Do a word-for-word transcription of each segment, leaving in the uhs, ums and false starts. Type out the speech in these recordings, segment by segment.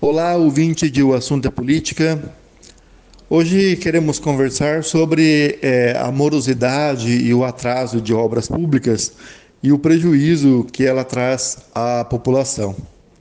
Olá, ouvinte de O Assunto é Política. Hoje queremos conversar sobre é, a morosidade e o atraso de obras públicas e o prejuízo que ela traz à população.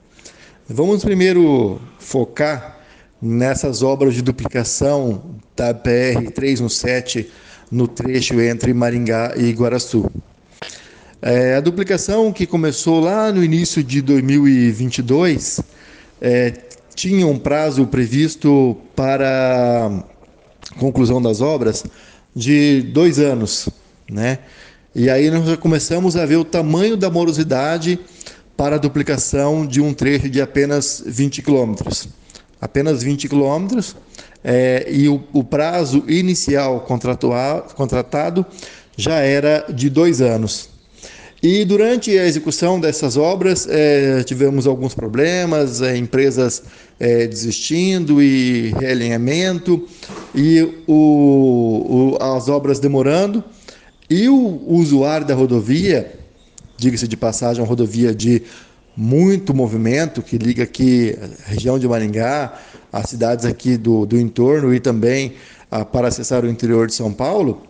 Vamos primeiro focar nessas obras de duplicação da P R trezentos dezessete no trecho entre Maringá e Iguaraçu. É, a duplicação que começou lá no início de dois mil e vinte e dois é, tinha um prazo previsto para a conclusão das obras de dois anos, né? E aí nós já começamos a ver o tamanho da morosidade para a duplicação de um trecho de apenas vinte quilômetros. Apenas vinte quilômetros, é, e o, o prazo inicial contratual, contratado já era de dois anos. E durante a execução dessas obras, é, tivemos alguns problemas, é, empresas é, desistindo e realinhamento, e o, o, as obras demorando, e o, o usuário da rodovia, diga-se de passagem, uma rodovia de muito movimento, que liga aqui a região de Maringá, as cidades aqui do, do entorno e também a, para acessar o interior de São Paulo,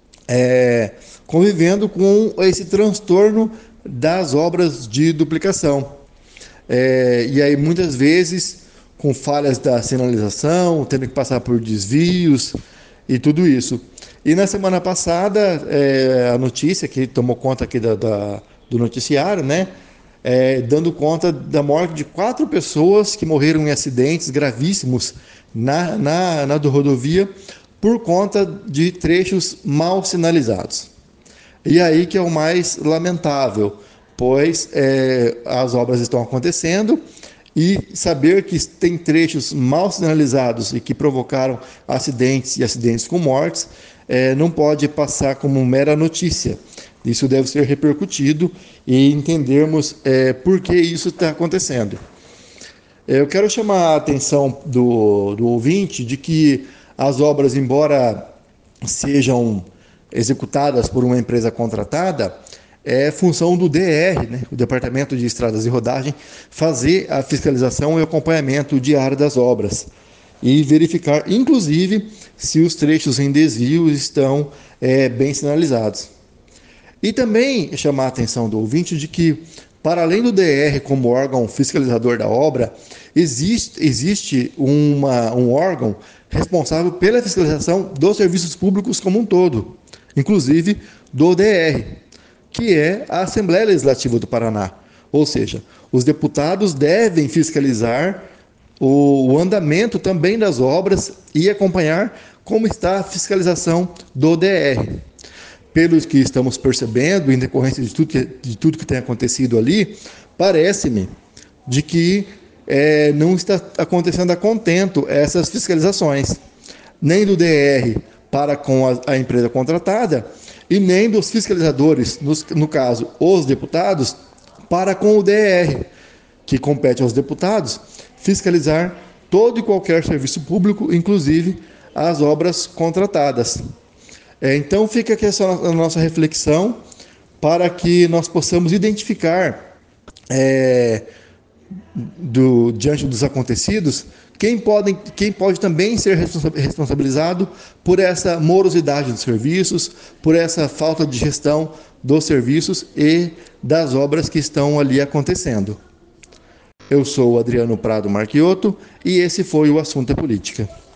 é, convivendo com esse transtorno das obras de duplicação. É, e aí, muitas vezes, com falhas da sinalização, tendo que passar por desvios e tudo isso. E na semana passada, é, a notícia que tomou conta aqui da, da, do noticiário, né, é, dando conta da morte de quatro pessoas que morreram em acidentes gravíssimos na, na, na rodovia por conta de trechos mal sinalizados. E aí que é o mais lamentável, pois é, as obras estão acontecendo e saber que tem trechos mal sinalizados e que provocaram acidentes e acidentes com mortes, é, não pode passar como mera notícia. Isso deve ser repercutido e entendermos é, por que isso está acontecendo. Eu quero chamar a atenção do, do ouvinte de que as obras, embora sejam executadas por uma empresa contratada, é função do D R, né, o Departamento de Estradas e Rodagem, fazer a fiscalização e acompanhamento diário das obras e verificar, inclusive, se os trechos em desvio estão é, bem sinalizados. E também chamar a atenção do ouvinte de que, para além do D R como órgão fiscalizador da obra, existe, existe uma, um órgão responsável pela fiscalização dos serviços públicos como um todo, inclusive do D R, que é a Assembleia Legislativa do Paraná. Ou seja, os deputados devem fiscalizar o, o andamento também das obras e acompanhar como está a fiscalização do D R. Pelo que estamos percebendo, em decorrência de tudo que, de tudo que tem acontecido ali, parece-me de que é, não está acontecendo a contento essas fiscalizações, nem do D R para com a, a empresa contratada e nem dos fiscalizadores, nos, no caso, os deputados, para com o D R, que compete aos deputados fiscalizar todo e qualquer serviço público, inclusive as obras contratadas. É, então fica aqui essa a nossa reflexão para que nós possamos identificar é, do, diante dos acontecidos quem, podem, quem pode também ser responsabilizado por essa morosidade dos serviços, por essa falta de gestão dos serviços e das obras que estão ali acontecendo. Eu sou o Adriano Prado Marchiotto e esse foi o Assunto é Política.